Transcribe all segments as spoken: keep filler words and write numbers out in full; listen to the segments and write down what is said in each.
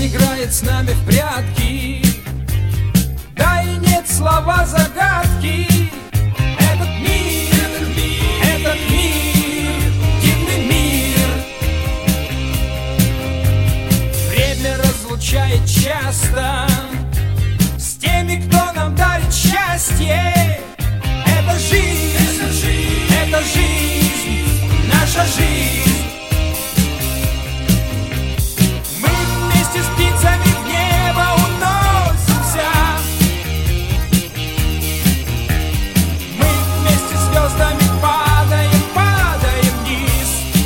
Жизнь играет с нами в прятки, да и нет слова загадки. Этот мир, этот мир, этот мир, дивный мир. Время разлучает часто с теми, кто нам дарит счастье. Это жизнь, это жизнь, это жизнь, наша жизнь. Мы вместе с птицами в небо уносимся. Мы вместе с звездами падаем, падаем вниз.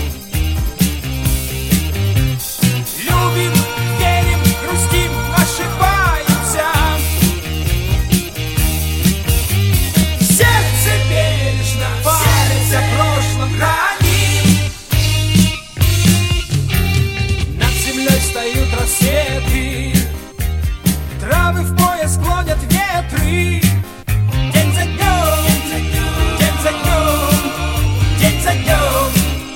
Любим, верим, грустим, ошибаемся. Сердце бережно память о прошлом храним. Над землей встают рассветы, травы в пояс клонят ветры. День за днем, день за днем, день за днем.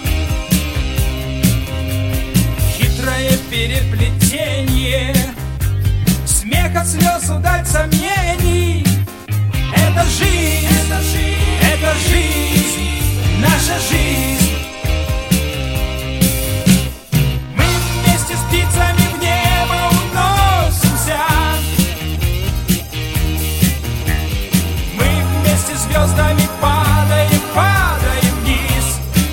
Хитрое переплетение, смех от слез, удаль сомнений. Это жизнь, это жизнь, это жизнь, наша жизнь. Мы вместе с птицами в небо уносимся. Мы вместе с звездами падаем, падаем вниз.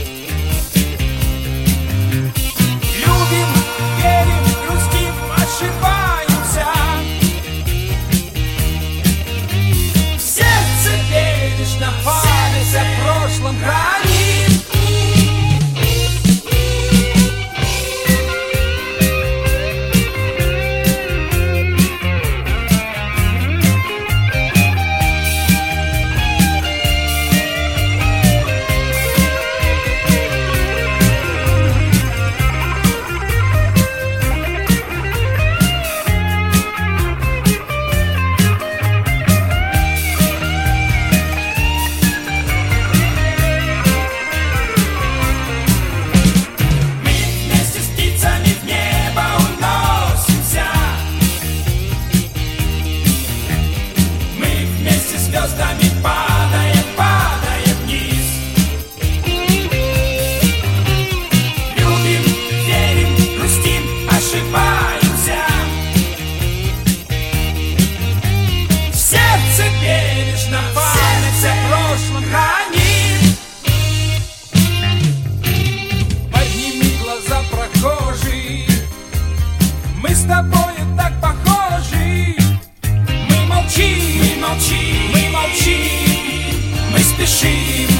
Любим, верим, грустим, ошибаемся. В сердце бережно память о прошлом храним. Мы вместе с птицами в небо уносимся. Мы вместе с звездами падаем, падаем вниз. Любим, верим, грустим, ошибаемся. В сердце бережно память о прошлом храним. Подними глаза, прохожий, мы с тобою так похожи. Мы молчим, мы молчим, мы молчим, мы спешим.